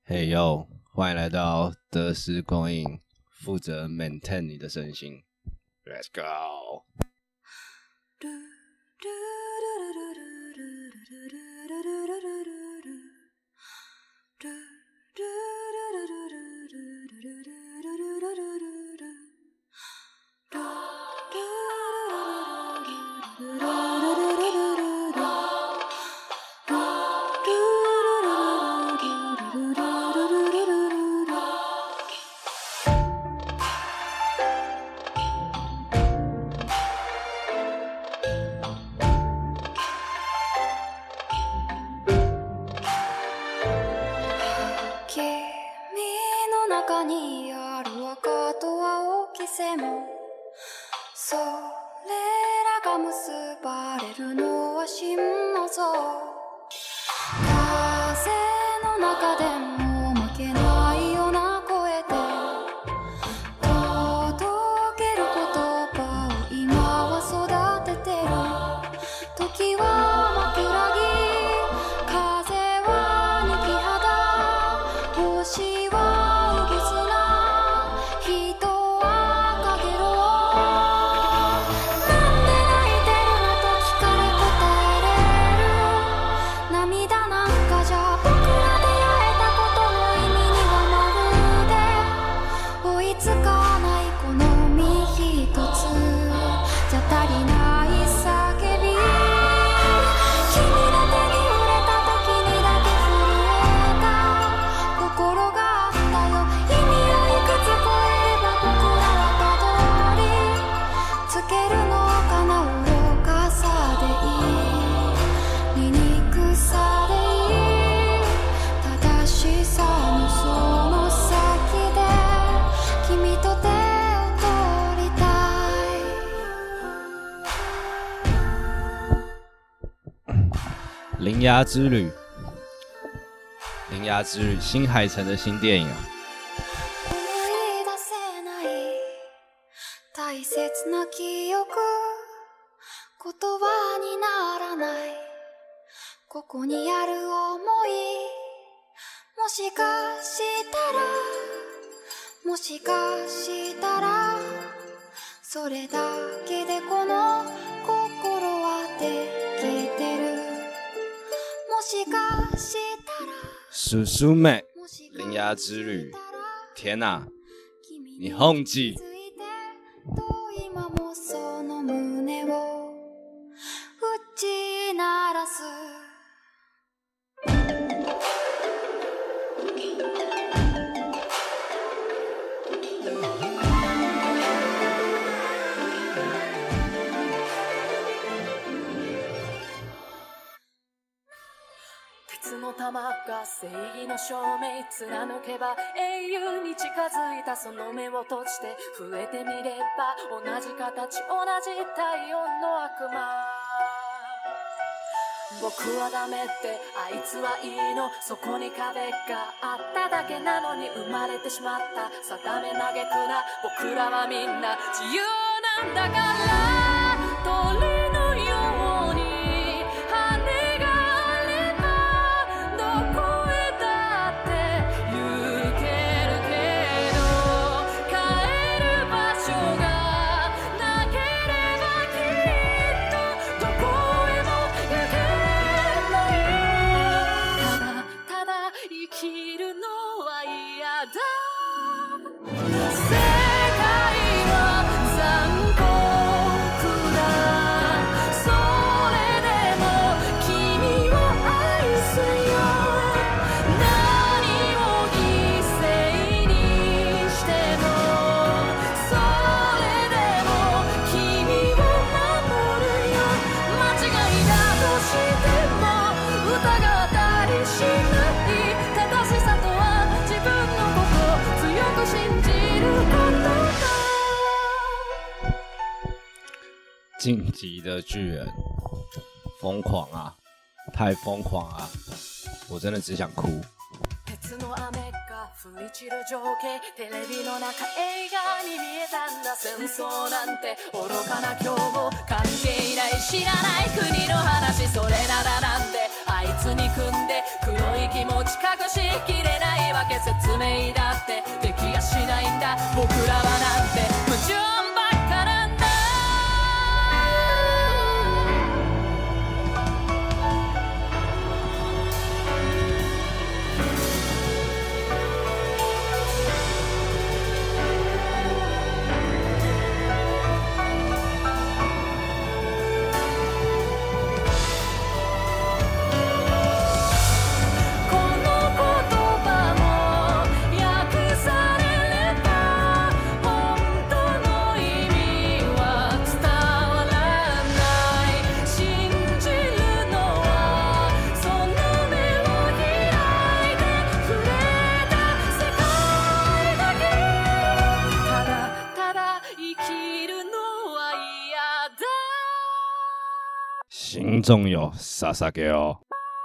嘿呦，欢迎来到得失供应，负责 maintain 你的身心。Let's go。铃芽之旅，铃芽之旅，新海诚的新电影啊。 大切な記憶言葉にならないここにある想いもしかしたらそれだけでこの心はできてるもしかしたら叔叔妹，铃芽之旅，天哪，你hon记。 今もその胸を打ち鳴らす鉄の玉が正義の証明貫けば英雄に近づいたその目を閉じて触れてみれば同じ形同じ体温の悪魔僕はダメってあいつはいいのそこに壁があっただけなのに生まれてしまった定め嘆くな僕らはみんな自由なんだから鳥のように羽があればどこへだって行けるけど帰る場所がなければきっとどこへも行けないただ生きるのは嫌だ世界は残酷だそれでも君を愛すよ何を犠牲にしてもそれでも君を守るよ間違いだとしても疑ったりしない正しさとは自分のことを強く信じることだ晋级的巨人，疯狂啊，太疯狂啊！我真的只想哭。 鉄の雨が降り散る情景テレビの中映画に見えたんだ戦争なんて愚かな今日も関係ない知らない国の話それならなんであいつに組んで黒い気持ち隠しきれないわ説明だってできやしないんだ。僕らはなんて矛盾ばっかなんだ。 心中よ捧げよ。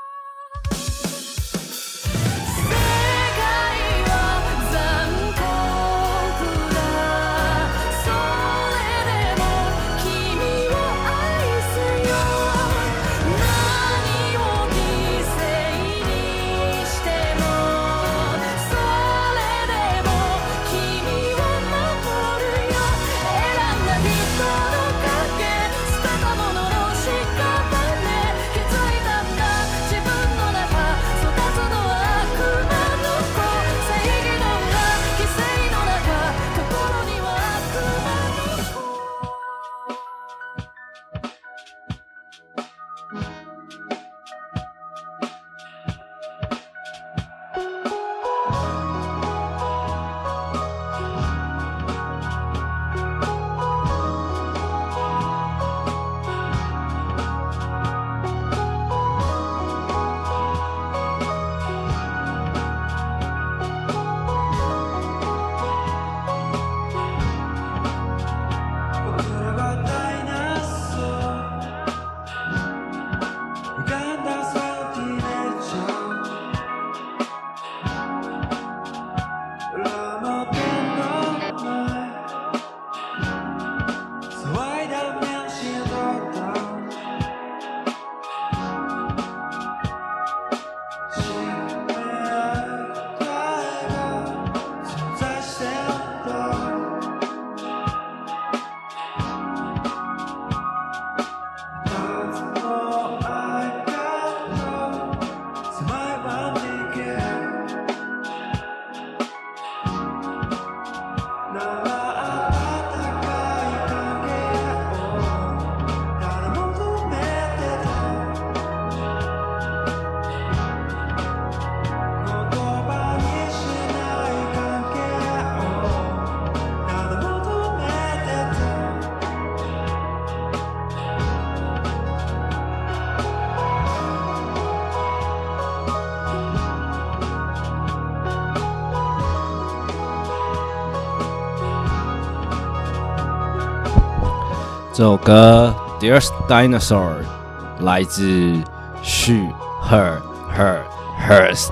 这首歌《Dearest Dinosaur》来自 She Her Her Hurst。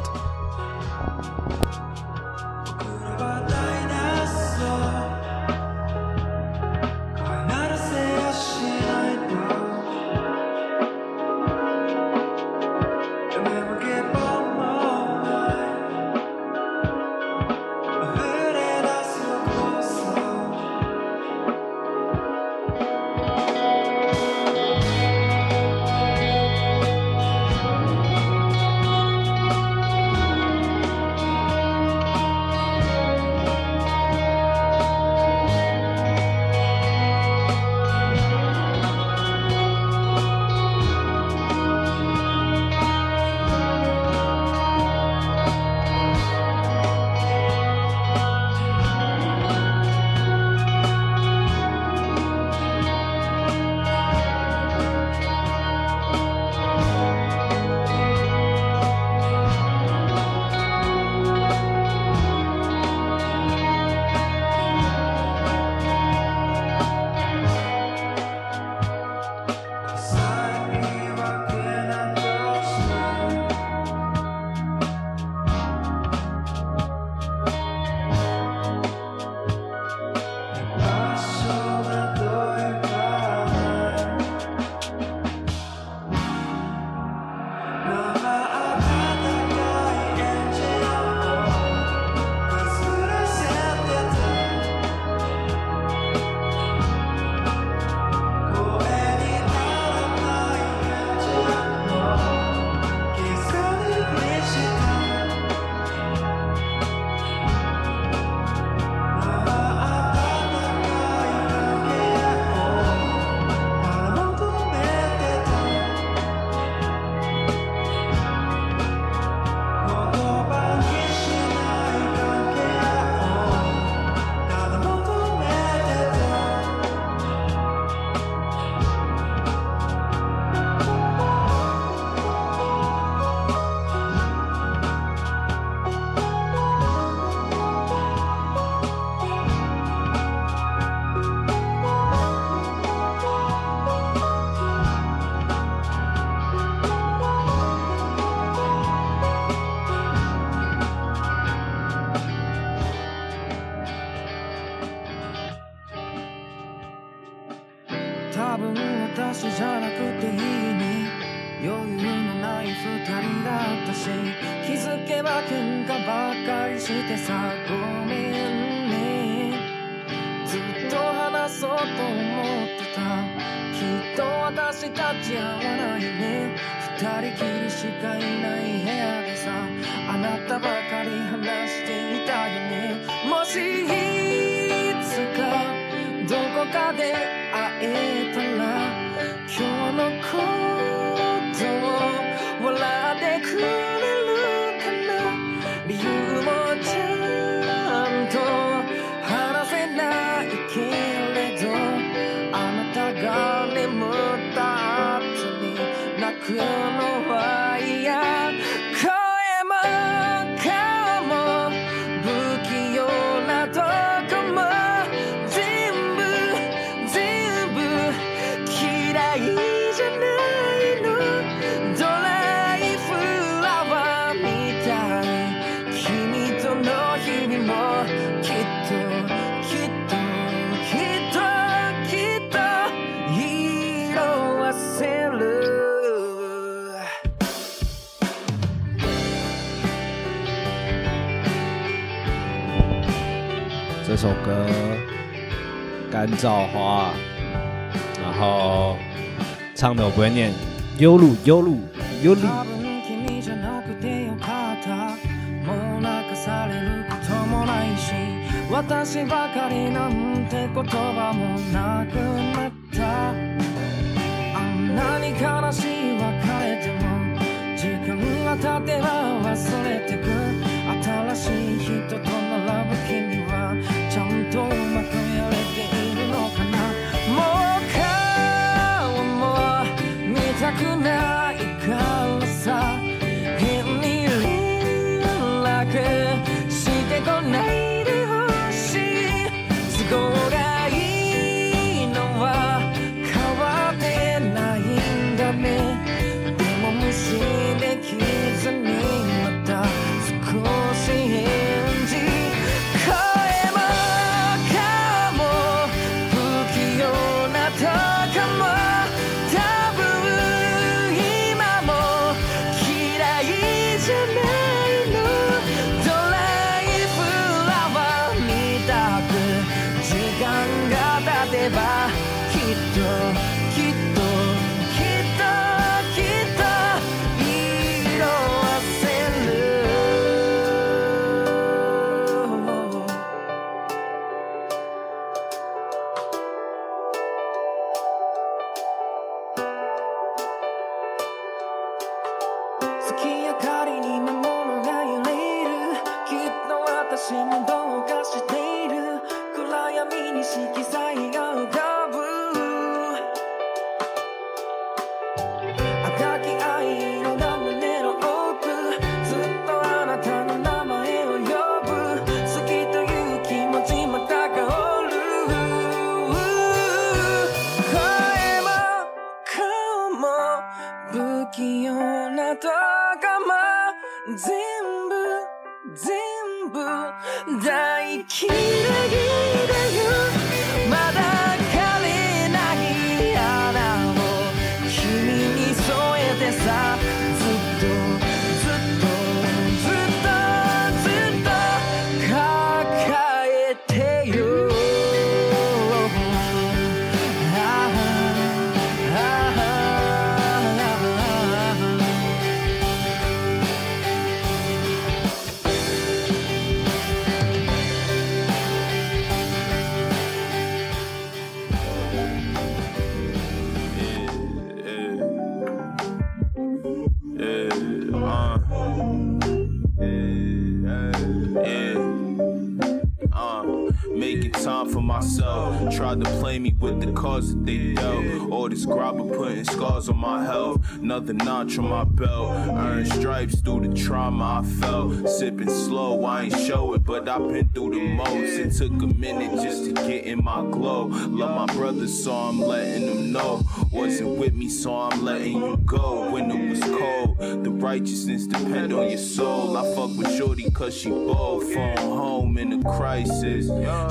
分私じゃなくていいに余裕のない二人だったし気づけば喧嘩ばっかりしてさごめんねずっと話そうと思ってたきっと私たち合わないね二人きりしかいない部屋でさあなたばかり話していたよねもしいつかどこかで会えたら今日のことを笑ってくれるかな理由もちゃんと話せないけれどあなたが眠った後に泣くのは嫌声も顔も不器用なとこも全部嫌いじゃないのドライフラワーみたい君との日々もきっと色あせる这首歌干燥花，然后唱的我不会念，悠路悠路悠路。 多分君じゃなくてよかったもう泣かされることもないし私ばかりなんて言葉もなくなったあんなに悲しい別れても時間が経てば忘れてく新しい人と並ぶ君はちゃんとうまくやれているのかなもう顔も見たくないからさ変に連絡してこないでほしい都合がいいのは変わってないんだねでも無視できずにまた少し返事声も顔も不器用なとこも多分今も嫌いじゃないのドライフラワーみたく時間が経てばきっと色あせる月明かりに魔物が揺れるきっと私もどうかしている暗闇に色彩が浮かぶ赤き愛色が胸の奥ずっとあなたの名前を呼ぶ好きという気持ちまた香る声も顔も不器用なとこも全部大嫌いだよまだ枯れない穴を君に添えてさずっと抱えてよ Making time for myself. Tried to play me with the cards that they dealt. All this grabber putting scars on my health. Another notch on my belt. Earned stripes through the trauma I felt. Sipping slow, I ain't show it, but I've been through the most. It took a minute just to get in my glow. Love my brothers, so I'm letting them know. Wasn't with me, so I'm letting you go. When it was cold, the righteousness depend on your soul. I fuck with shorty cause she bold. Phone home in a crisis.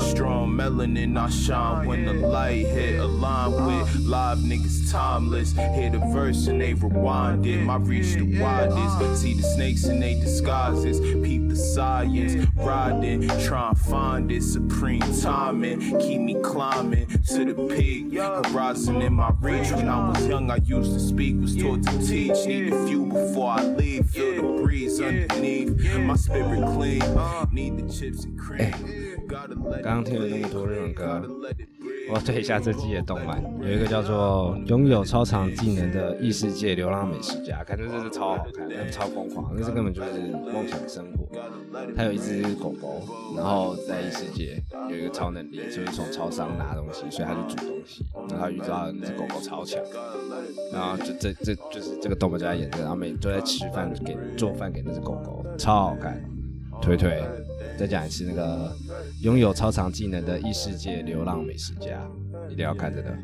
Strong melanin, I shine when the light hit. Align with live niggas timeless. Hear the verse and they rewind it. My reach the widest. See the snakes in they disguises. Peep the science. Riding, try and find it. Supreme timing. Keep me climbing to the peak. Horizon in my reach. When I was young, I used to speak. Was taught to teach. Need a few before I leave. Feel the breeze underneath. My spirit clean. Need the chips and cream. 刚刚听了那么多日文歌，我要推一下这季的动漫，有一个叫做《拥有超常技能的异世界流浪美食家》，感觉这是超好看，超疯狂，那是根本就是梦想生活。他有一只狗狗，然后在异世界有一个超能力，就是从超商拿东西，所以他就煮东西，然后他遇到那只狗狗超强，然后这就是这个动漫家演的，然后每都在吃饭做饭给那只狗狗，超好看，推。再讲一次，那个拥有超常技能的异世界流浪美食家，一定要看这个。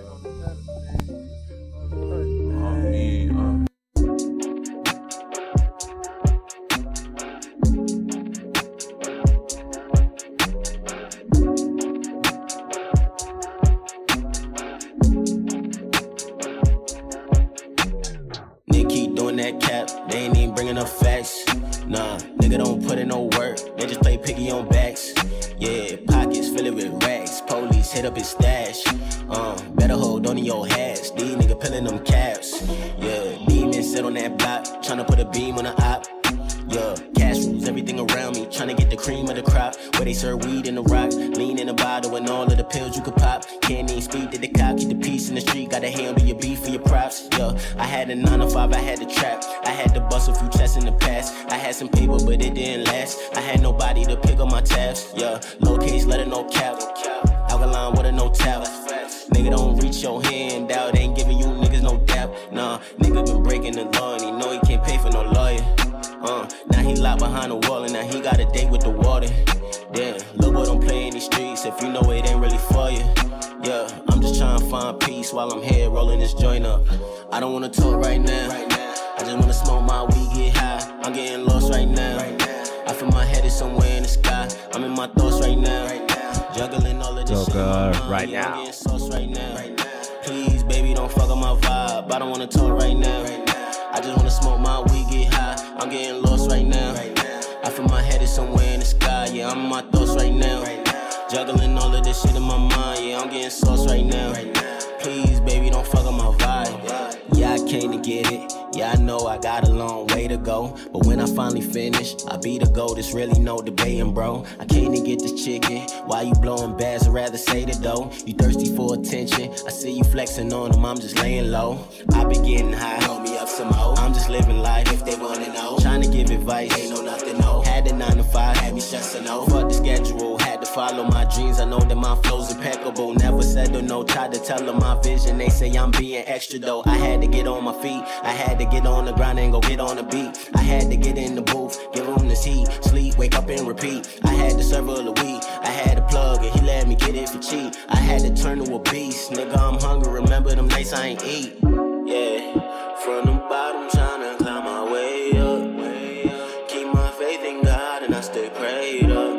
Nigga keep doing that cap, they ain't even bringing up facts. Nah, nigga don't put in no work, they just play picky on backs. Yeah, pockets fill it with racks, police hit up his stash. Better hold on to your hats, these nigga pillin' them caps. Yeah, demons sit on that block, tryna put a beam on the op. Yeah, cash rules everything around me, tryna get the cream of the crop. Where they serve weed in the rock, lean in the bottle and all of the pills you could pop. Can't even speak to the cop, keep the peace in the street. Gotta handle your beef for your props. Yeah, I had a 9 to 5, I had to trap. I had to bust a few chests in the past. I had some paper, but it didn't last. I had nobody to pick up my tabs. Yeah, low case, let it no cap. Alkaline with a no tap. Nigga don't reach your hand out, ain't giving you niggas no dap. Nah, nigga been breaking the law and he know he can't pay for no lawyer. Now he locked behind the wall and now he got a date with the water. Damn, little boy don't play in these streets if you know it ain't really for you. Yeah, I'm just trying to find peace while I'm here rolling this joint up. I don't wanna talk right now. I just wanna smoke my weed, get high. I'm getting lost right now. I feel my head is somewhere in the sky. I'm in my thoughts right now. Juggling all of this shit in my mind. Right yeah, now. I'm getting sauce right now. Please, baby, don't fuck up my vibe. I don't wanna talk right now. I just wanna smoke my weed, get high. I'm getting lost right now. I feel my head is somewhere in the sky. Yeah, I'm in my thoughts right now. Juggling all of this shit in my mind. Yeah, I'm getting sauce right now. Please, baby, don't fuck up my vibe. Yeah, I came to get it. Yeah, I know I got a long way to go, but when I finally finish, I be the GOAT, there's really no debating, bro. I came to get this chicken, why you blowing bags, I'd rather say the dough. You thirsty for attention, I see you flexing on them, I'm just laying low. I be getting high, hold me up some more. I'm just living life, if they wanna know. Trying to give advice, ain't know nothing, no. Had the 9 to 5, had me stressing, no. Fuck the schedule, had to follow my dreams, I know that my flow's impeccable. Never said no, tried to tell them my vision, they say I'm being extra though. I had to get on my feet, I had to get on the grind and go get on the beat. I had to get in the booth, give him this heat, sleep, wake up and repeat. I had to serve all the weed, I had to plug and he let me get it for cheap. I had to turn to a beast, nigga I'm hungry, remember them nights I ain't eat. Yeah, from the bottom tryna climb my way up. Keep my faith in God and I stay prayed up.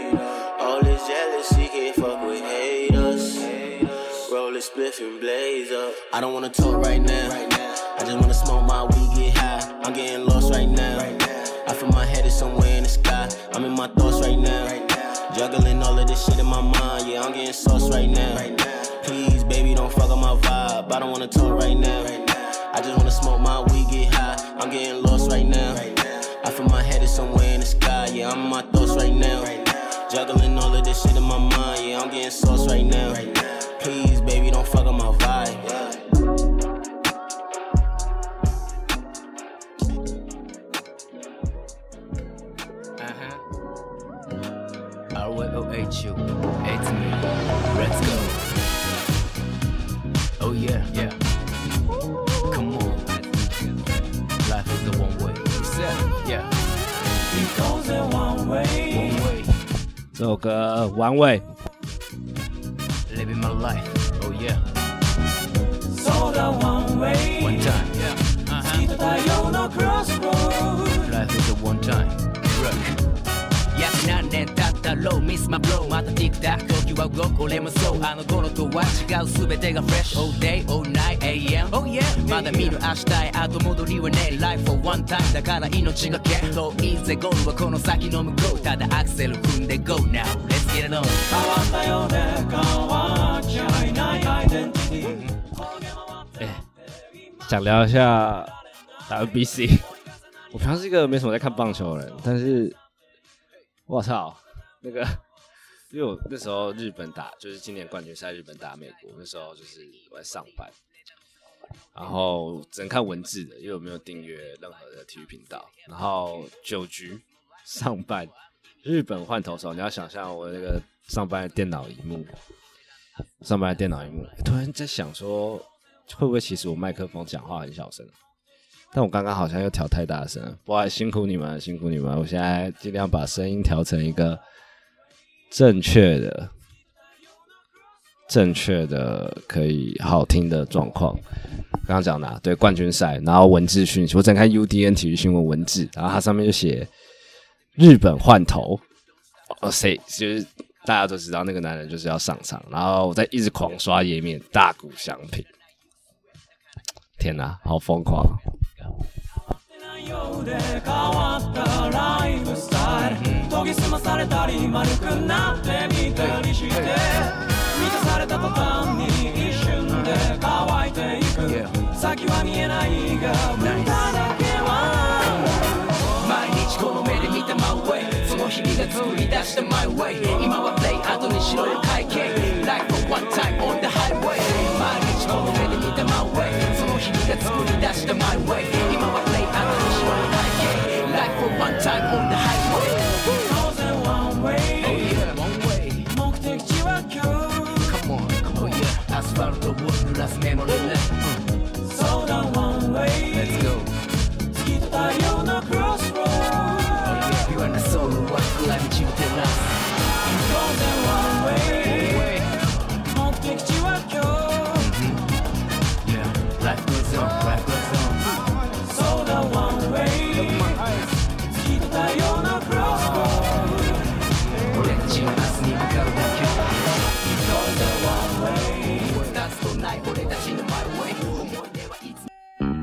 All this jealousy can't fuck with haters. Roll a spliff and blaze up. I don't wanna talk right now. I just wanna smoke my weed, get high. I'm getting lost right now. I feel my head is somewhere in the sky. I'm in my thoughts right now. Juggling all of this shit in my mind. Yeah, I'm getting sauce right now. Please, baby, don't fuck up my vibe. I don't wanna talk right now. I just wanna smoke my weed, get high. I'm getting lost right now. I feel my head is somewhere in the sky. Yeah, I'm in my thoughts right now. Juggling all of this shit in my mind. Yeah, I'm getting sauce right now. Please, baby, don't fuck up my vibe. R-Y-O-H-U, it's me, let's go. Oh yeah, yeah. Come on. Life is the one way. Yeah. It goes the one way. One way. 这首歌玩味 Living my life. Oh yeah. So the one way. One time. Yeah. 月と太陽の crossroad. Life is a one time. Rock. 約何年経っただろう Miss my blow またティックタック時は動く俺もそうあの頃とは違う全てがフレッシュ All day all night AM Oh yeah まだ見る明日へ後戻りはねえ Life for one time だから命がけ遠いぜゴールはこの先の向こうただアクセル踏んで Go now Let's get it on 変わったようで変わっちゃいないアイデンティティ想聊一下 WBC。我平常是一个没什么在看棒球的人，但是我操，那个，因为我那时候日本打，就是今年冠军赛日本打美国，那时候就是我在上班，然后只能看文字的，因为我没有订阅任何的体育频道。然后9局上半，日本换投手，你要想象我那个上班的电脑荧幕，突然在想说，会不会其实我麦克风讲话很小声？但我刚刚好像又调太大声了，不好意思，辛苦你们，我现在尽量把声音调成一个正确的可以好听的状况。刚刚讲的对冠军赛，然后文字讯息，我只能看 UDN 体育新闻文字，然后它上面就写日本换头，谁就是大家都知道那个男人就是要上场，然后我在一直狂刷页面，大谷翔平，天哪，好疯狂！ 変わったライフスタイル研ぎ澄まされたり丸くなってみたりして満たされた途端に一瞬で乾いていく先は見えないが無駄だけは毎日この目で見た My way その日々が作り出した My way 今はプレイ後にしろよ会計 Life for one time on the highway 毎日この目で見た My way その日々が作り出した My way 今はプレイ後にしろよ会計 Life for one time on the highway当然 one way Oh yeah one way 目的地は今日 Come on Oh yeah アスファルトを濡らすメモリーねそうだ one way Let's go 月と太陽の crossroad You are not solo one 暗い道を照らす当然 one way 目的地は今日 Yeah Life goes on Life goes on そうだ one way 月と太陽の crossroad 俺たちは明日に向かうだけ当然 one way 2つとない俺たちの my way 思い出はいつ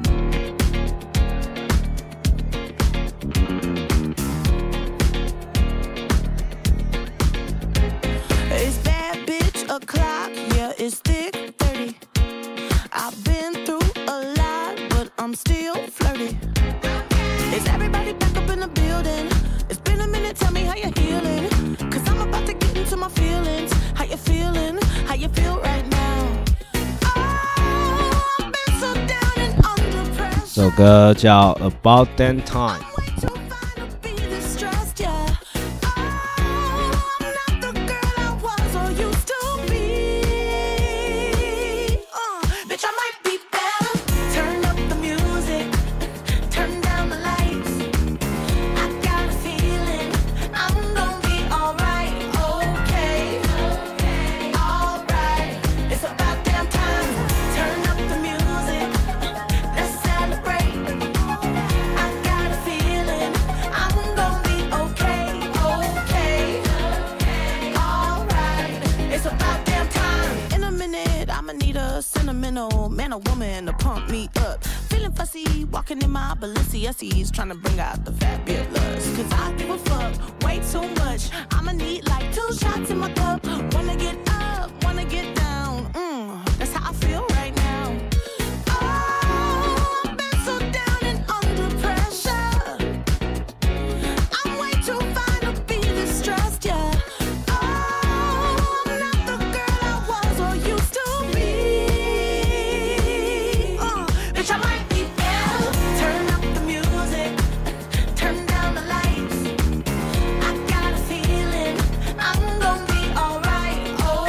It's bad bitch o'clock, yeah, it's thick 30. I've been through a lot, but I'm still flirty. Is everybody back up in the building? It's been a minute, tell me how you're healing. Cause I'm about to get into my feelings. How you feeling? How you feel right now? Oh, I've been so down and under pressure. 这首歌叫 About That Time。 I'm way too fine to be distressed, yeah. Oh, I'm not the girl I was or used to be. Bitch, I might be better. Turn up the music, turn down the lights. I got a feeling I'm gonna be alright, okay, alright. It's about damn time. Turn up the music, let's celebrate. I got a feeling I'm gonna be okay, alright. It's about damn time. In a minute, I'ma need a sentimental man or woman to pump me up. Feeling fussy, walking in my Balenciennes, trying to bring out the fabulous. Cause I give a fuck way too much. I'ma need like 2 shots in my cup. Wanna get up, wanna get down. That's how I feel right now. Oh, I've been so down and under pressure. I'm way too fine to be distressed, yeah. Oh, I'm not the girl I was or used to be. Bitch, I might be better. Turn up the music, turn down the lights. I got a feeling I'm gonna be alright,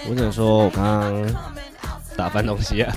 我只能说我刚刚打翻东西啊。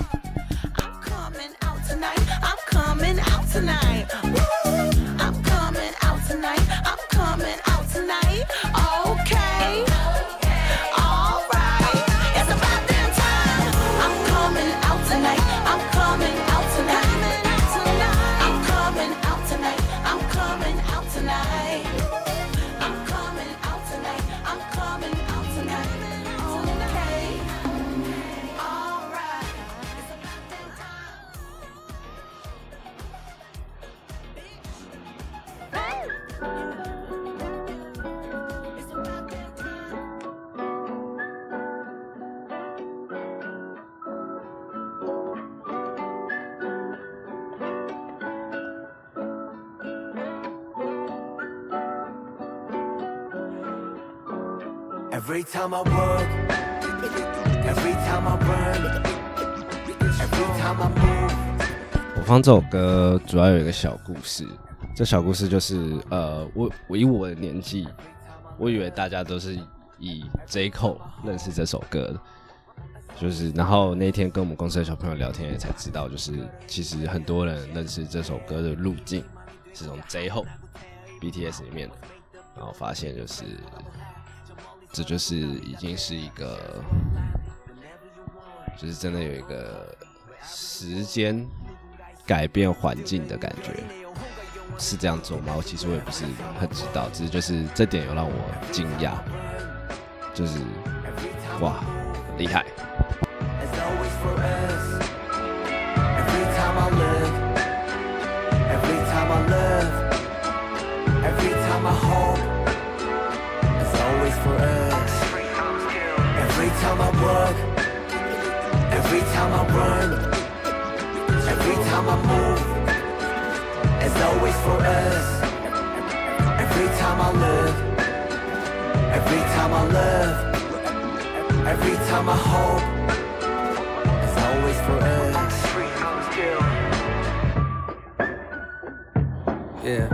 Every time I work, every time I run, every time I move。 我放这首歌主要有一个小故事，这小故事就是我以我的年纪，我以为大家都是以 J. Cole 认识这首歌的，就是然后那天跟我们公司的小朋友聊天也才知道，就是其实很多人认识这首歌的路径是从 J. Hope BTS 里面的，然后发现就是这就是已经是一个，就是真的有一个时间改变环境的感觉，是这样做吗？其实我也不是很知道，只是就是这点有让我惊讶，就是哇，很厉害。 Every time I work, every time I run, every time I move, it's always for us. Every time I live, every time I love, every time I hope, it's always for us. Yeah.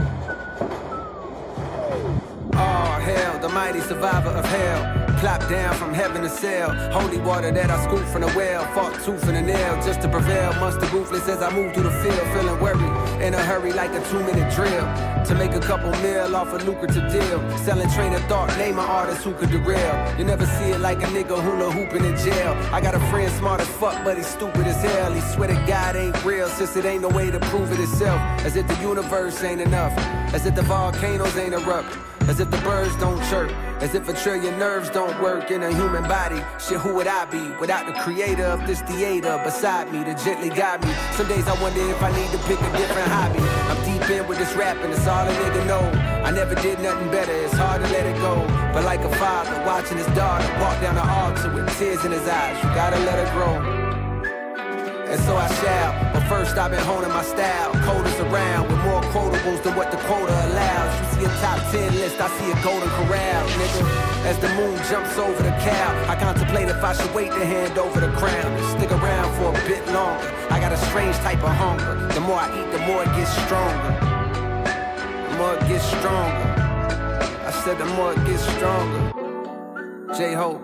Oh hell, the mighty survivor of hell. Plop down from heaven to sail. Holy water that I scooped from the well. Fought tooth and a nail just to prevail. Mustard ruthless as I move through the field. Feeling worried, in a hurry like a 2-minute drill. To make a couple mil off a lucrative deal. Selling train of thought, name an artist who could derail. You never see it like a nigga hula hooping in jail. I got a friend smart as fuck, but he's stupid as hell. He swear to God ain't real, since it ain't no way to prove it itself. As if the universe ain't enough. As if the volcanoes ain't erupt. As if the birds don't chirp. As if a trillion nerves don't work in a human body. Shit, who would I be without the creator of this theater beside me to gently guide me? Some days I wonder if I need to pick a different hobby. I'm deep in with this rapping, it's all a nigga know. I never did nothing better, it's hard to let it go. But like a father watching his daughter walk down the altar with tears in his eyes, you gotta let her grow. And so I shall, but first I've been honing my style. Coders around with more quotables than what the quota allows. You see a top 10 list, I see a golden corral, nigga. As the moon jumps over the cow, I contemplate if I should wait to hand over the crown and stick around for a bit longer. I got a strange type of hunger. The more I eat, the more it gets stronger. The more it gets stronger. I said the more it gets stronger. J. Hope,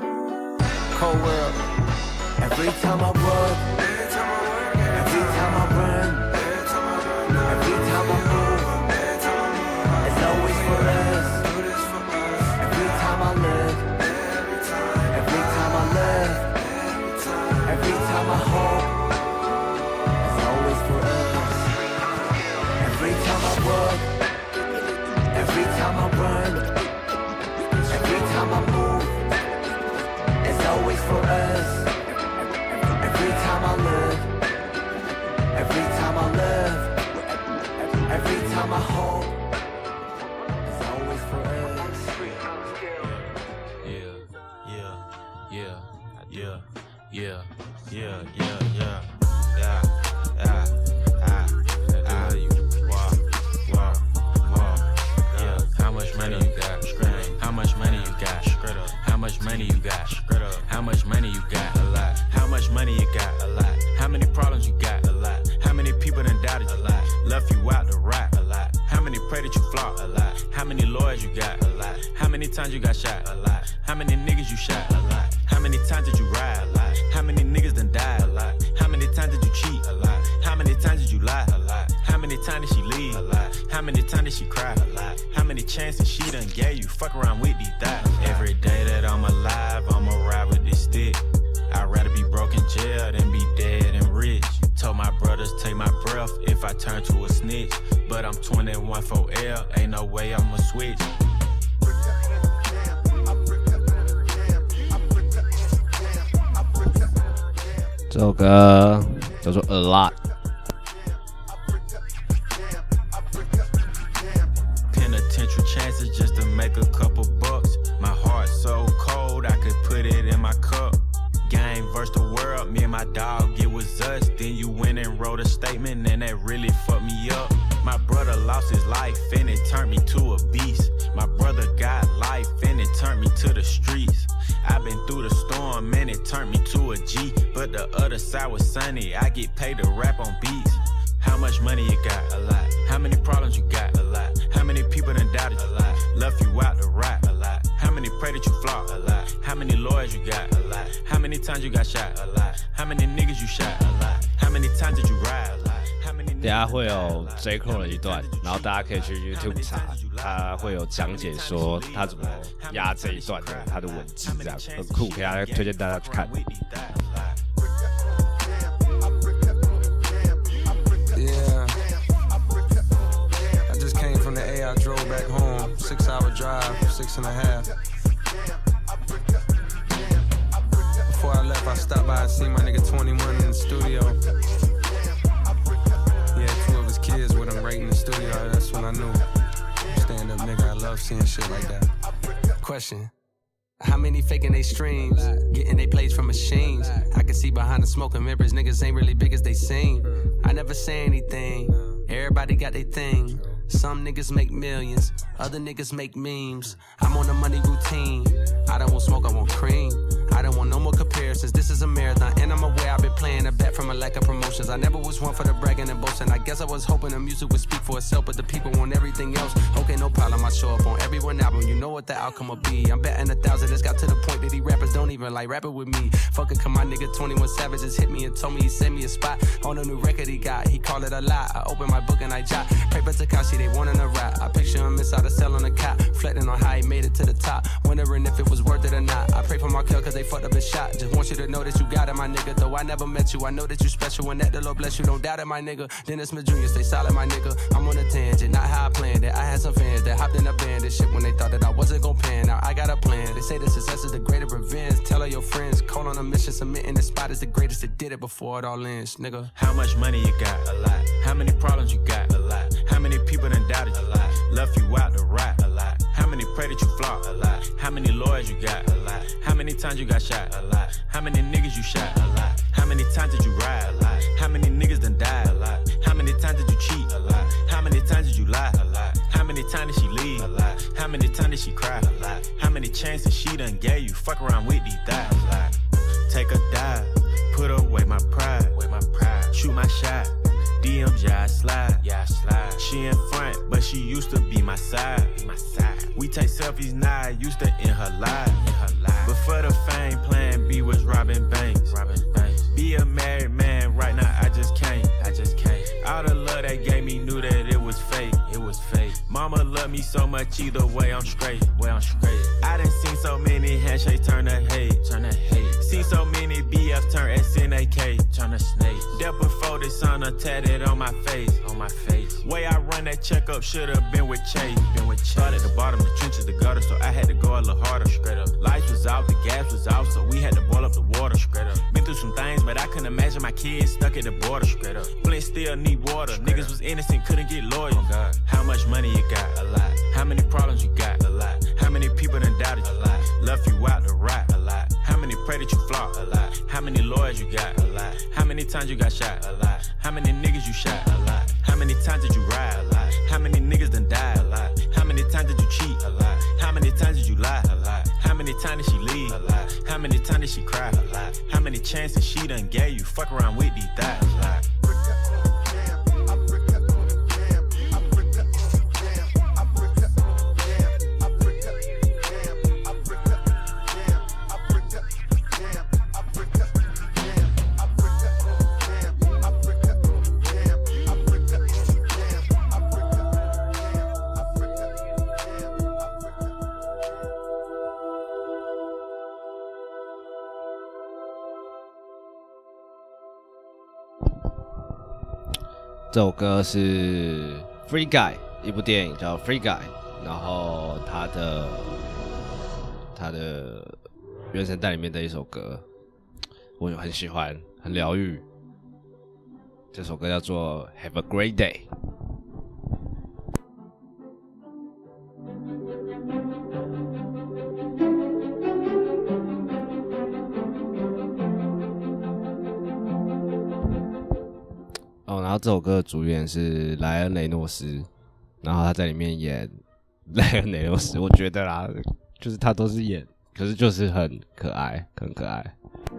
Cold World. Every time I work, every time I run, every time I move, it's always for us. Every time I live, every time I love, every time I hope, it's always for us. Every time I work, every time I run, every time I move, it's always for us. Every time I live, every time I love, every time I hope, it's always for us. How much money you got? How much money you got? How much money you got? How much money you got? A lot. How much money you got? A lot. How many problems you got? A lot. How many people done doubted you? A lot. Left you out to rot? A lot. How many pray that you flop? A lot. How many lawyers you got? A lot. How many times you got shot? A lot. How many niggas you shot? A lot. How many did she cry a lot? How many chances she done gave you? Fuck around with these thighs. Every day that I'm alive, I'ma ride with this stick. I'd rather be broke in jail than be dead and rich. Told my brothers take my breath if I turn to a snitch. But I'm 21 for L, ain't no way I'ma switch. 这首歌叫做 A Lot。 Penitentiary chances just to make a couple bucks. My heart so cold I could put it in my cup. Game versus the world, me and my dog, it was us. Then you went and wrote a statement and that really fucked me up. My brother lost his life and it turned me to a beast. My brother got life and it turned me to the streets. I've been through the storm and it turned me to a G. But the other side was sunny, I get paid to rap on beats. How much money you got? A lot. How many problems you got? A lot. How many people done doubted you? A lot. Left you out to rot? A lot. How many pray that you flop? A lot. How many lawyers you got? A lot. How many times you got shot? A lot. How many niggas you shot? A lot. How many times did you ride? A lot. 等下会有 J. Cole 的一段，然后大家可以去 YouTube 查，他会有讲解说他怎么压这一段的他的文字，这样很酷，可以推荐大家去看。 Yeah, I just came from the A. I drove back home, 6-hour drive, 6.5. Before I left, I stopped by and seen my nigga 21 in the studio. He had 2 of his kids with him right in the studio. That's when I knew. Stand up nigga, I love seeing shit like that. Question. How many faking they streams, getting they plays from machines? I can see behind the smoke and mirrors, niggas ain't really big as they seem. I never say anything, everybody got their thing. Some niggas make millions, other niggas make memes. I'm on a money routine, I don't want smoke, I want cream. I don't want no more comparisons, this is a marathon. And I'm aware I've been playing a bet from a lack of promotions. I never was one for the bragging and boasting. I guess I was hoping the music would speak for itself, but the people want everything else. Okay, no problem, I show up on every one album. You know what the outcome will be. I'm betting 1,000, it's got to the point that these rappers don't even like rapping with me. Fuck it, come my nigga 21 Savage just hit me and told me he sent me a spot on a new record he got. He called it a lot, I open my book and I jot. Pray for Tekashi, they wanting a rap. I picture him inside a cell on a cot, reflecting on how he made it to the top, wondering if it was worth it or not. I pray for Markel cause they fucked up his shot. Just want you to know that you got it, my nigga. Though I never met you, I know that you special and that the Lord bless you. Don't doubt it, my nigga. Dennis Smith Jr., stay solid, my nigga. I'm on a tangent, not how I planned it. I had some fans that hopped in a band and shit when they thought that I wasn't gon' pan. Now I got a plan. They say the success is the greater revenge. Tell all your friends, call on a mission, submitting the spot is the greatest that did it before it all ends, nigga. How much money you got? A lot. How many problems you got? A lot. How many people done doubted you? A lot. Left you out to rot? A lot. How many pray that you flop? A lot. How many lawyers you got? A lot. How many times you got shot? A lot. How many niggas you shot? A lot. How many times did you ride? A lot. How many niggas done died? A lot. How many times did you cheat? A lot. How many times did you lie? A lot. How many times did she leave? A lot. How many times did she cry? A lot. How many chances she done gave you? Fuck around with these thighs. A lot. Take a dive, put away my pride. Shoot my shot. DMs, yeah, I slide. She in front, but she used to be my side. We take selfies now, used to in her life. But for the fame, plan B was robbing banks. Be a married man, right now I just can't. All the love they gave me knew that it was fake. Mama loved me so much, either way I'm straight. I done seen so many handshakes turn to hate. Seen so many BF turn SNAK. That before this on tatted on my face. Way I run that checkup should've been with Chase. Started at the bottom, the trenches, the gutter, so I had to go a little harder. Lights was out, the gas was out, so we had to boil up the water. Been through some things, but I couldn't imagine my kids stuck at the border. Flint still need water. Niggas was innocent, couldn't get lawyers. How much money you got? A lot. How many problems you got? A lot. How many people done doubted you? A lot. Left you out to rot? A lot. How many pray that you flop? A lot. How many lawyers you got? A lot. How many times you got shot? A lot. How many niggas you shot? A lot. How many times did you ride? A lot. How many niggas done died? A lot. How many times did you cheat? A lot. How many times did you lie? A lot. How many times did she leave? A lot. How many times did she cry? A lot. How many chances she done gave you? Fuck around with these thighs. A lot. 这首歌是 Free Guy 一部电影叫 Free Guy， 然后他的原声带里面的一首歌，我很喜欢，很疗愈。这首歌叫做 Have a Great Day。然后这首歌的主演是莱恩·雷诺斯，然后他在里面演莱恩·雷诺斯，我觉得啦，就是他都是演，可是就是很可爱，很可爱。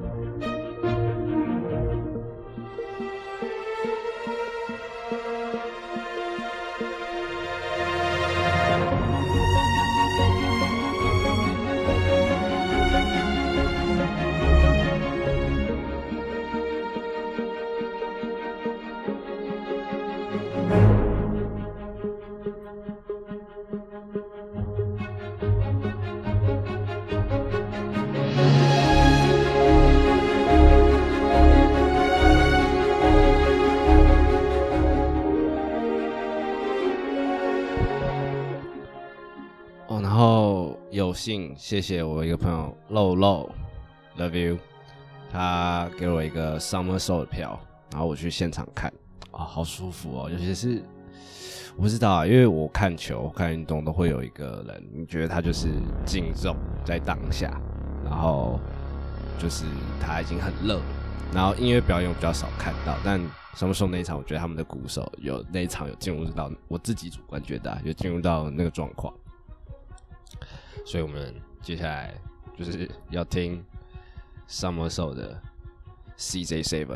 有幸谢谢我一个朋友漏漏 Love You， 他给我一个 Summer Soul 的票，然后我去现场看，好舒服哦！尤其是我不知道因为我看球、看运动都会有一个人，你觉得他就是进入在当下，然后就是他已经很热，然后音乐表演我比较少看到，但 Summer Soul 那一场，我觉得他们的鼓手那一场有进入到我自己主观觉得有进入到那个状况。所以我们接下来就是要听 Summer Soul 的 CJ7。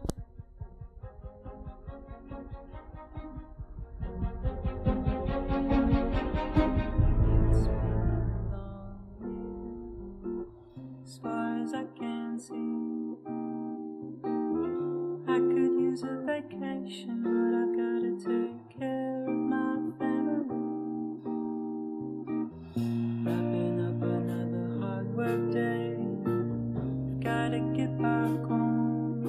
As far as I can see, I could use a vacation, but I gotta take care of my family. Wrapping up another hard work day, gotta get back home.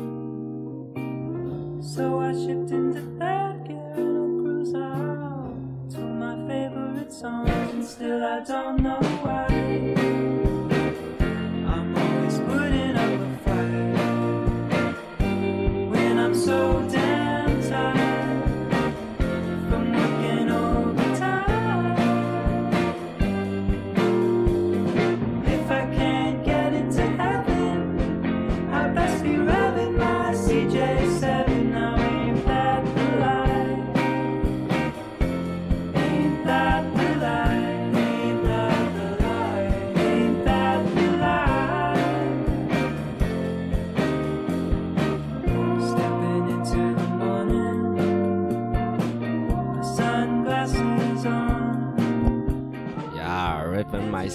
So I shipped into third gear and I'll cruise out to my favorite songs, and still I don't know why. I'm always putting up a fight when I'm so damn tired from working overtime. If I can't get into heaven, I best be revving my CJ7. Now ain't that the life? Ain't that the life? Ain't that the life? Ain't that the life? Stepping into the morning, my sunglasses on. Yeah, ripping my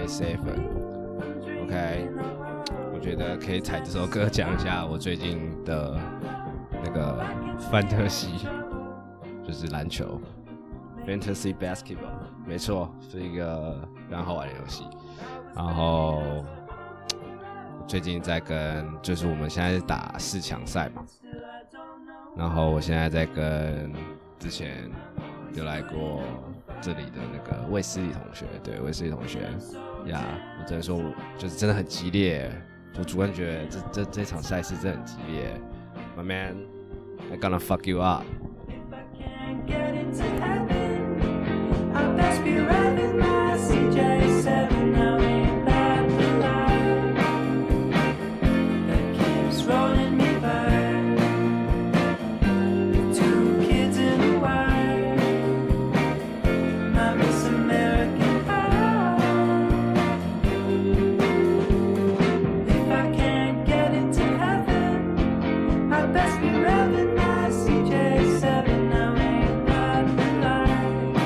CJ7。OK， 我觉得可以踩这首歌讲一下我最近的那个范特西，就是篮球 ，Fantasy Basketball， 没错，是一个非常好玩的游戏。然后最近在跟，就是我们现在打4强赛嘛，然后我现在在跟之前有来过这里的那个卫斯理同学，对，卫斯理同学呀，我只能说，就是真的很激烈。我主观觉得这场赛事真的很激烈。My man, I'm gonna fuck you up. Can't get into heaven, I best be revving my CJ7. Now ain't that the life that keeps rolling me back? The 2 kids and a wife, my Miss American Pie. If I can't get into heaven, I best be revving my CJ7. Now ain't that the life?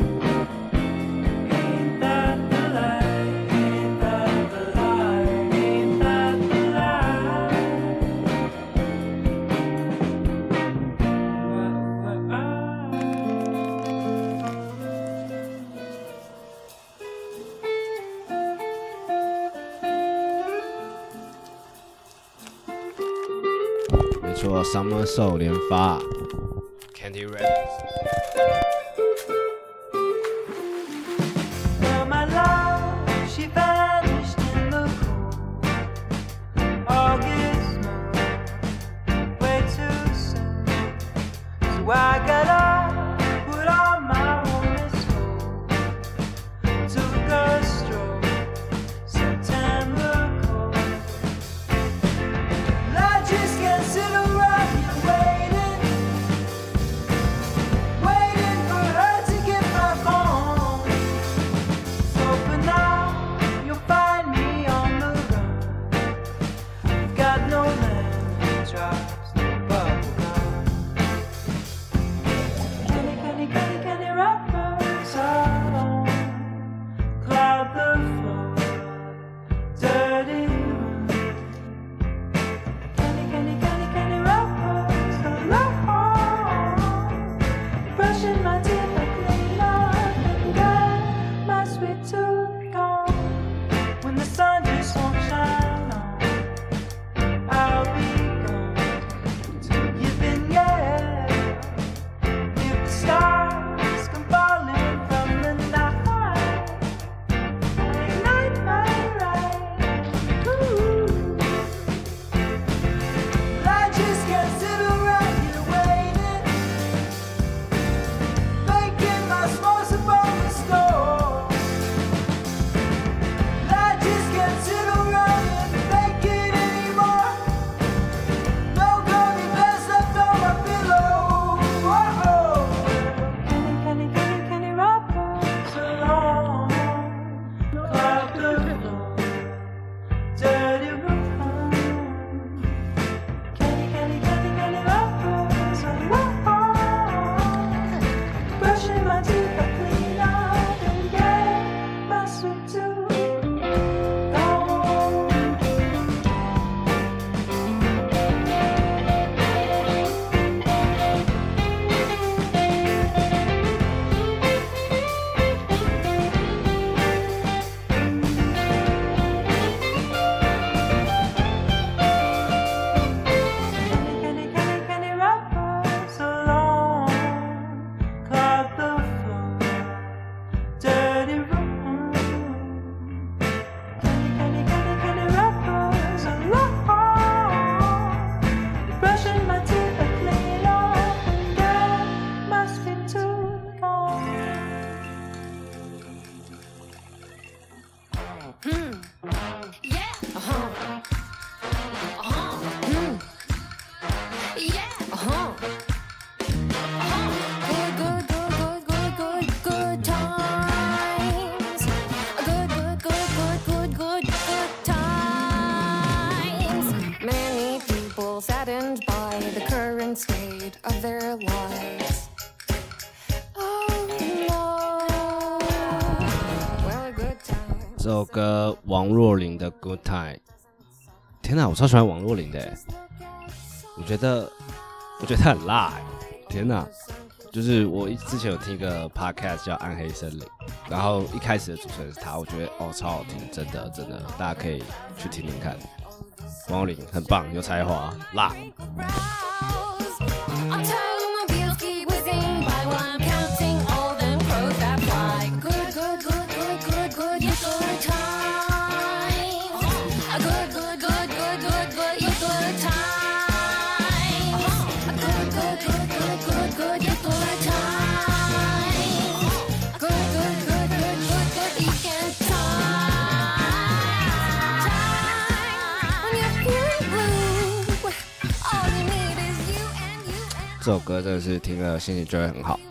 Ain't that the life? Ain't that the life? Ain't that the life? 没错 ，Summer Soul 连发。 Candy Rabbit。 Well, my love, she vanished in the cold August moon, way too soon. So I got up, put on my warmest coat, took a stroll, September cold. And I just can't sit around here waiting, waiting for her to get back home. So for now, you'll find me on the run. I've got no lemon drops, no bubble gum. Candy wrappers are on, cloud the floor, dirty room. Candy wrappers are on, brushing my teeth, I clean up and get my sweet tooth gone. When the sun just won't shine on, I'll be gone till you've been yeah. If the stars come falling from the night, ignite my right. Ooh. I just can't sit around here waiting, making my s'mores above the stove. I just can't sit around and make it anymore. No gummy bears left on my pillow. Candy wrappers alone, cloud the floor, dirty room. Candy wrappers alone, brushing my teeth, I clean up and get my sweet tooth gone. Candy wrappers alone, cloud the floor, dirty room. Candy wrappers alone, brushing my teeth, I clean up and get my sweet tooth gone. Yeah. Yeah. Good times. Good times. Many people saddened by the current state of their lives. Oh no. Well, a good time. 这首歌王若琳的《Good Time》，天哪，我超喜欢王若琳的耶，我觉得她很辣耶，天哪！就是我之前有听一个 podcast 叫《暗黑森林》，然后一开始的主持人是她，我觉得哦超好听，真的，大家可以去听听看。王若琳很棒，有才华，辣。 Automobiles keep whizzing by while I'm counting all them crows that fly. Good times. You good times. Good you good times. Good you good times. Good weekend time. When you're feeling blue, all you need is you and you. 这首歌真的是听了心情就会很好。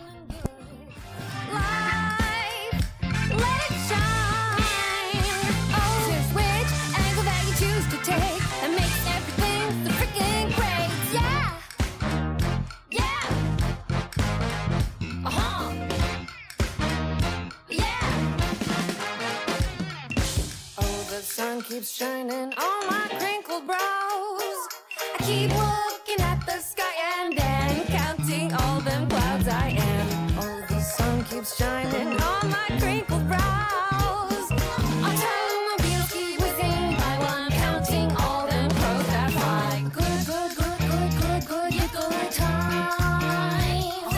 Let it shine. Oh, just which angle that you choose to take that makes everything so freaking great. Yeah. Yeah. Oh, the sun keeps shining on my crinkled brows. I keep looking at the sky and then counting all them clouds I am. Oh, the sun keeps shining on my crinkled brows. Automobiles keep whizzing by while I'm counting all them crows that fly. Good you good times.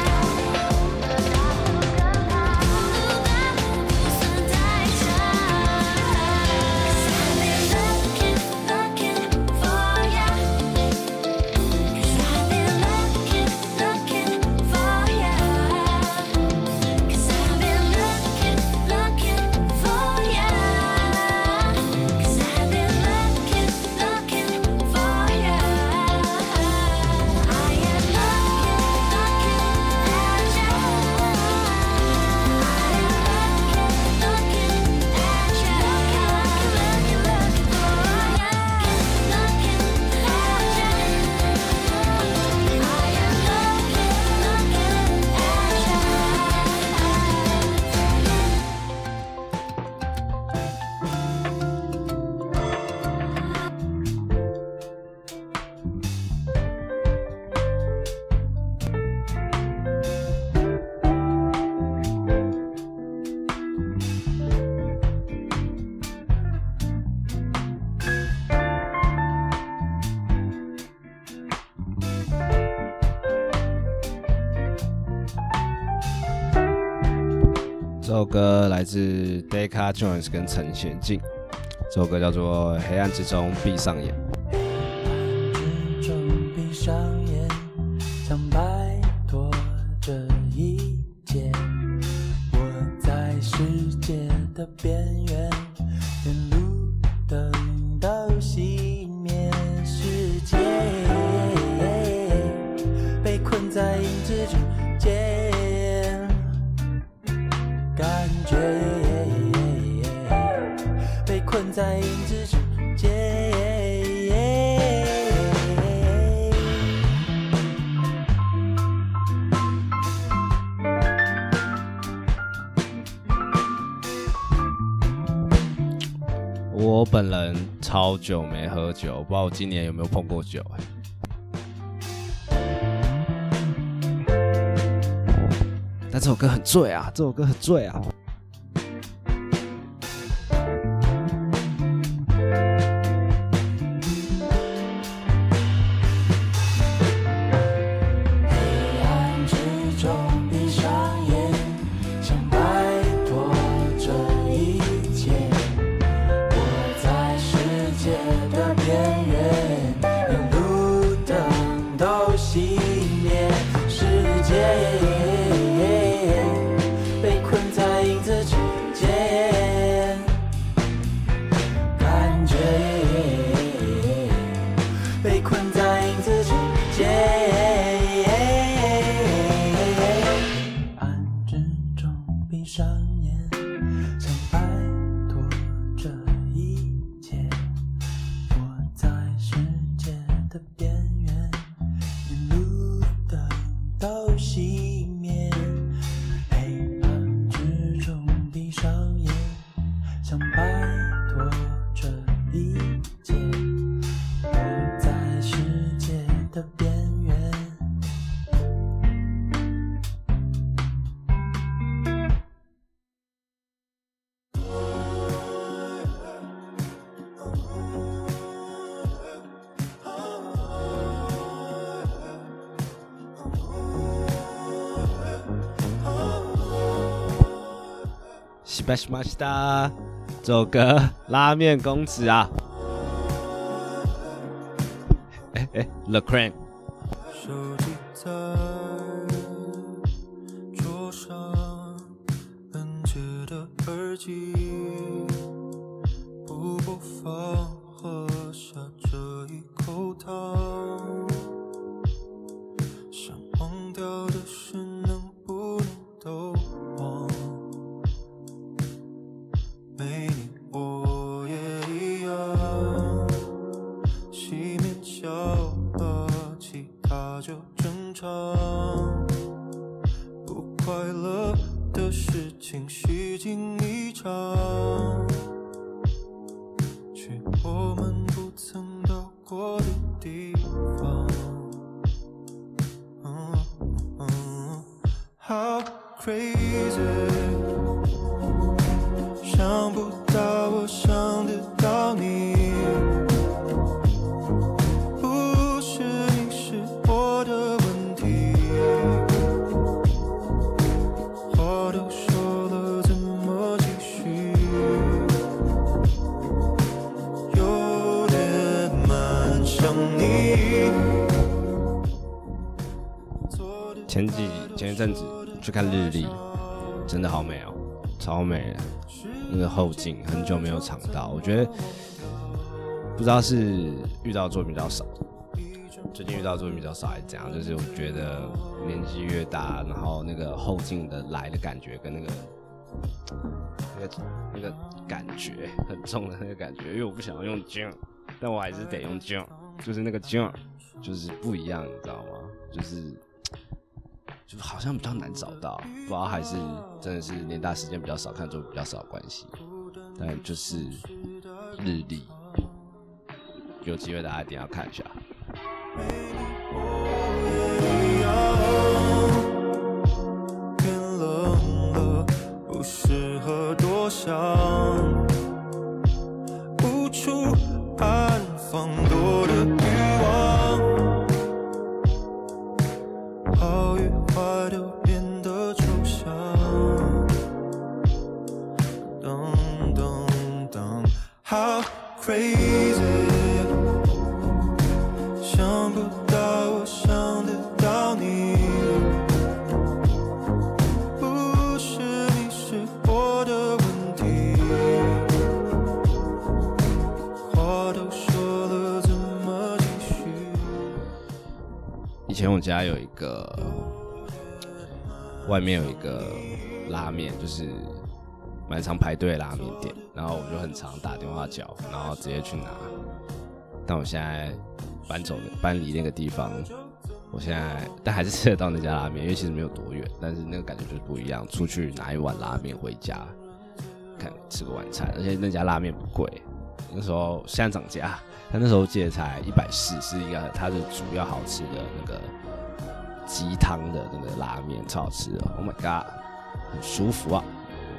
这首歌来自 Deca Jones 跟陈贤进，这首歌叫做《黑暗之中闭上眼》。 之中闭上眼，想摆脱这一切。我在世界的边缘，连路灯都熄灭，世界被困在影子之间，感觉被困在影子之间。 我本人超久没喝酒，不知道我今年有没有碰过酒但这首歌很醉啊，这首歌很醉啊。西巴西马西达，这首歌拉面公子啊，The Crane。 手机在桌上，很接的耳机，不播放，喝下这一口汤，想忘掉的事能不能都忘？没你我也一样，熄灭掉了，其他就正常。不快乐的事情虚惊一场，去我们不曾到过的地方。How crazy， 想不到我想得到你，不是你是我的问题，话都说了怎么继续，有点蛮想你。 前一阵子去看日历，真的好美哦，超美的。那个后劲很久没有尝到，我觉得不知道是遇到作品比较少，最近遇到作品比较少还是怎样，就是我觉得年纪越大，然后那个后劲的来的感觉跟那个感觉很重的那个感觉，因为我不想要用 jump， 但我还是得用 jump， 就是那个 jump 就是不一样，你知道吗？就是好像比较难找到，不知道还是真的是年大时间比较少，看作品比较少的关系。但就是日历，有机会大家一定要看一下。 天冷了，不适合多想，无处安放多的欲望，好与坏都变得抽象， 以前我家有一个，外面有一个拉面，就是蛮常排队的拉面店，然后我就很常打电话叫，然后直接去拿。但我现在搬离那个地方，我现在但还是吃得到那家拉面，因为其实没有多远，但是那个感觉就是不一样。出去拿一碗拉面回家，看吃个晚餐，而且那家拉面不贵，那时候现在涨价，但那时候记得才140，是一个它的主要好吃的那个鸡汤的那个拉面，超好吃的 ！Oh my god， 很舒服啊！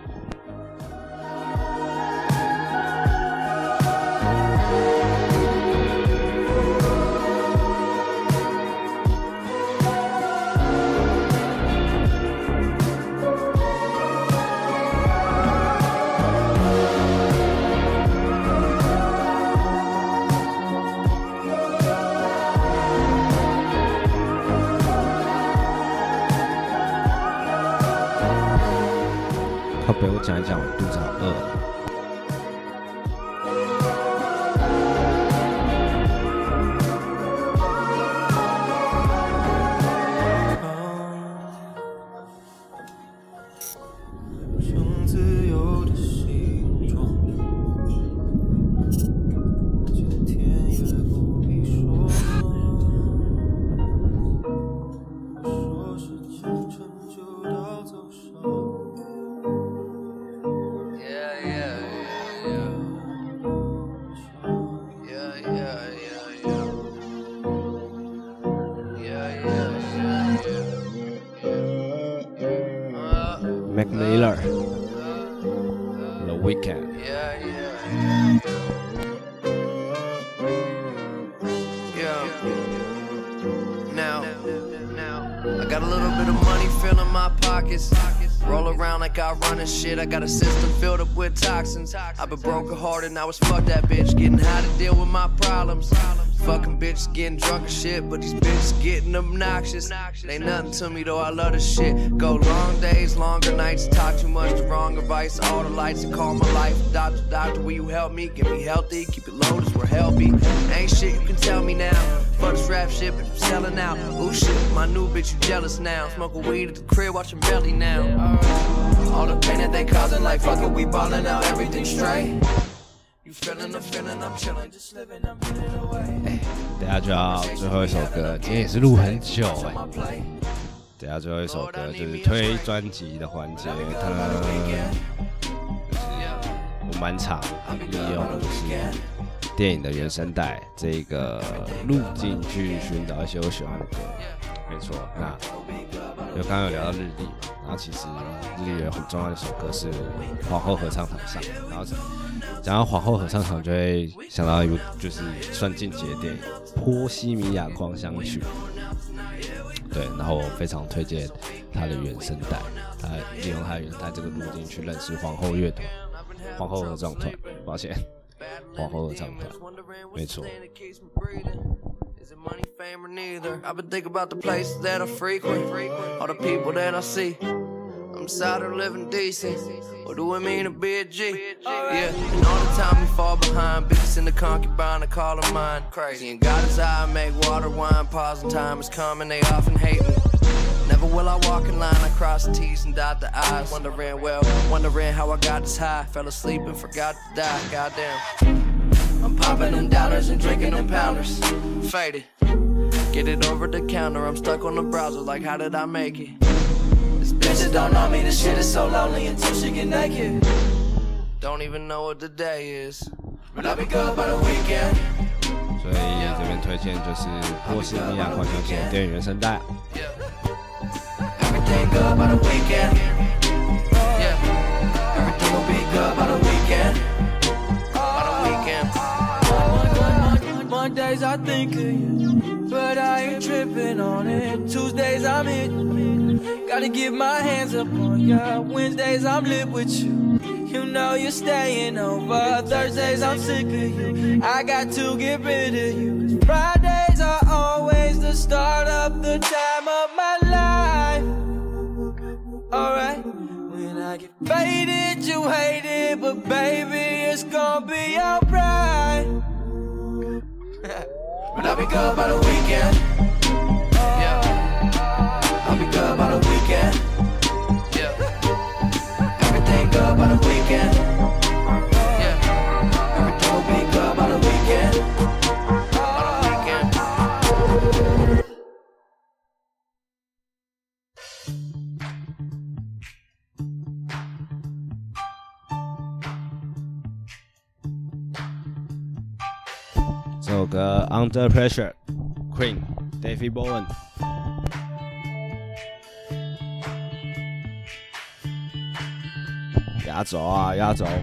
靠北，我讲一讲，我肚子好饿。 像自由的形状，今天也不必说，说是前程就到早上。 Mac Miller, The Weeknd. Now, I got a little bit of money filling my pockets. Roll around like I run and shit. I got a system filled up with toxins. I've been broken hearted, now it's fuck that bitch. Getting how to deal with my problems. Fucking bitches getting drunk and shit, but these bitches getting obnoxious. Ain't nothing to me though, I love this shit. Go long days, longer nights, talk too much, the wrong advice. All the lights that call my life. Doctor, will you help me? Get me healthy, keep it low, as we're healthy. Ain't shit you can tell me now. Fuck this rap shit, but I'm selling out. Ooh shit, my new bitch, you jealous now. Smoking weed at the crib, watching Belly now. All the pain that they causing, like fuck it, we ballin' out, everything straight. You feeling the feeling, I'm chillin', just living, I'm feeling away. 等下就要最后一首歌，今天也是录很久等下最后一首歌就是推专辑的环节，它就是我蛮常利用就是电影的原声带这个路径去寻找一些我喜欢的歌。没错，那刚刚有聊到日历，然后其实日历有很重要的一首歌是皇后合唱团上，然后讲到皇后合唱团就会想到一部就是算近期的电影《波西米亚狂想曲》，对，然后我非常推荐他的原声带，他利用他的原声带这个路径去认识皇后乐团、皇后合唱团，抱歉，皇后合唱团，没错。 Money, fame, or neither. I've been thinking about the places that I frequent, all the people that I see. I'm tired of living decent. What do it mean to be a G? Yeah, and all the time we fall behind. Bitches in the concubine, I call them mine. Crazy, and God is I make water, wine, pause, and time is coming. They often hate me. Never will I walk in line. I cross the T's and dot the I's. Wondering how I got this high. Fell asleep and forgot to die. Goddamn. I'm popping them dollars and drinking them pounders. Faded. Get it over the counter. I'm stuck on the browser like how did I make it? This bitches don't know me. This shit is so lonely until she get naked. Don't even know what the day is. But I'll be good by the weekend. 所以这边推荐就是波西米亚狂想曲的电影原声带。 Everything good by the weekend. Yeah. Everything will be good by the weekend. Mondays I think of you, but I ain't tripping on it. Tuesdays I'm in, gotta get my hands up on ya. Wednesdays I'm lit with you, you know you're staying over. Thursdays I'm sick of you, I got to get rid of you. Fridays are always the start of the time of my life. Alright, when I get faded you hate it, but baby it's gonna be alright. But I'll be good by the weekend. Yeah. 这首歌 Under Pressure Queen Davey Bowen。压轴啊，压轴！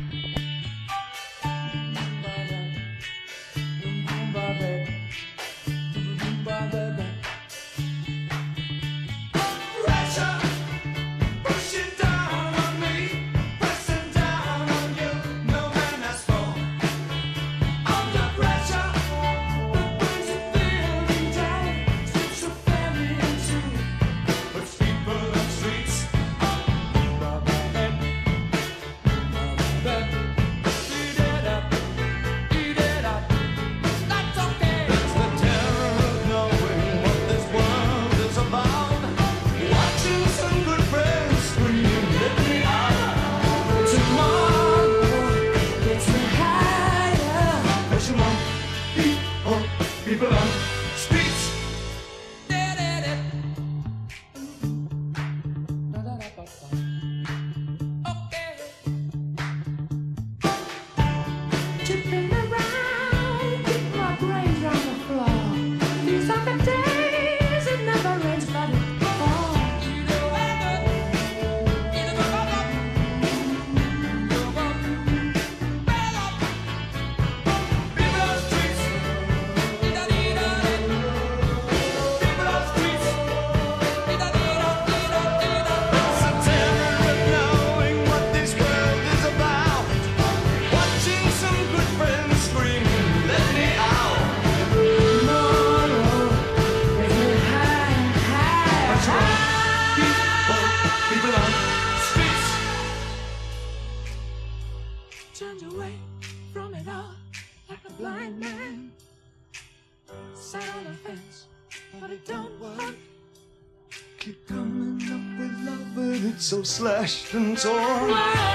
So slashed and torn.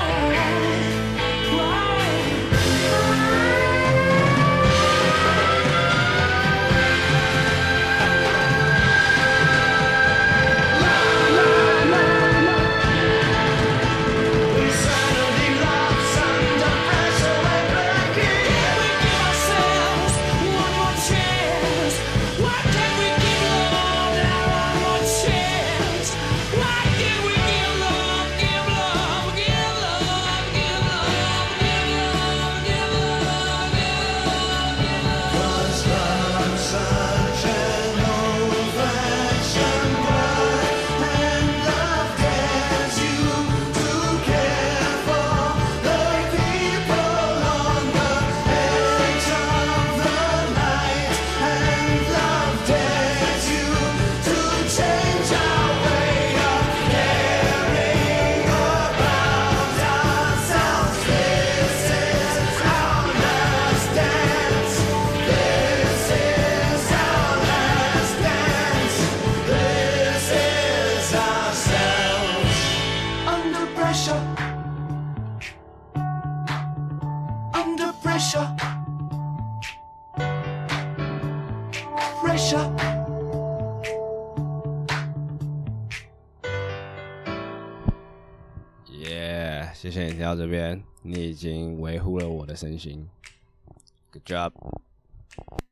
Yeah， 谢谢你听到这边，你已经维护了我的身心。Good job。